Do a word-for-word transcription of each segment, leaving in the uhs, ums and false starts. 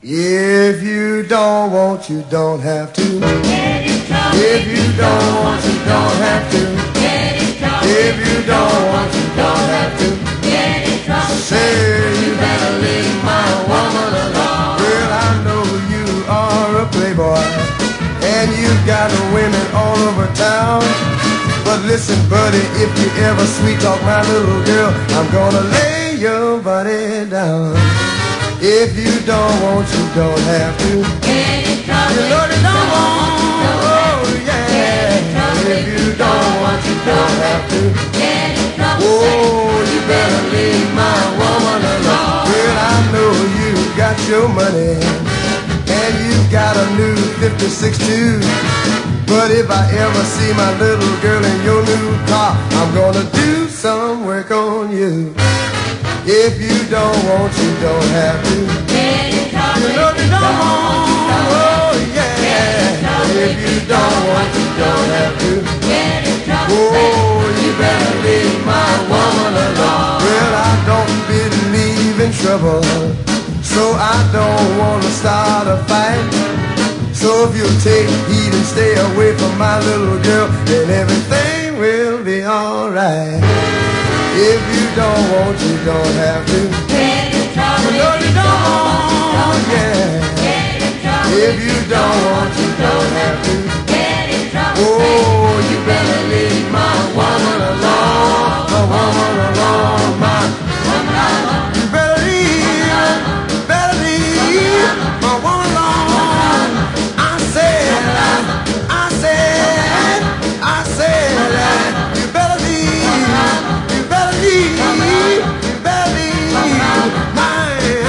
If you don't want, you don't have to. If you don't want, you don't have to. If you don't want, you don't have to. Say you better leave my woman alone. Well, I know you are a playboy, and you got women all over town. But listen, buddy, if you ever sweet talk my little girl, I'm gonna lay your body down. If you don't want, you don't have to. You know you don't want, oh yeah. If you don't want, you don't have to. Oh, you better leave my woman alone. Well, I know you got your money, and you got a new fifty-six too. But if I ever see my little girl in your new car, I'm gonna do some work on you. If you don't want, you don't have to. You know you don't want, oh yeah. If you don't want, you don't have to. Oh, you better leave my woman alone. Well, I don't believe in trouble, so I don't wanna start a fight. So if you'll take heed and stay away from my little girl, then everything will be alright. If you don't want, you don't have to. You know you don't want, yeah. If you don't want, you don't have to. Oh, you better leave my woman alone, my woman alone, my woman alone. You better leave, you better leave my woman alone. I said, I said, I said, you better leave, you better leave, you better leave my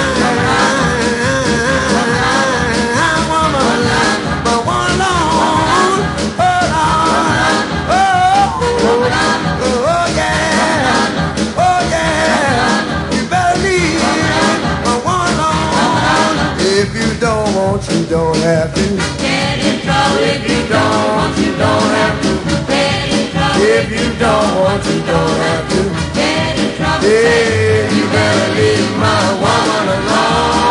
woman, my woman alone. Oh yeah, oh yeah, you better leave my woman alone. If you don't want, you don't have to. Get in trouble if you don't want, you don't have to. Get in trouble If you don't want, you don't have to. Get in trouble. Yeah, you better leave my woman alone.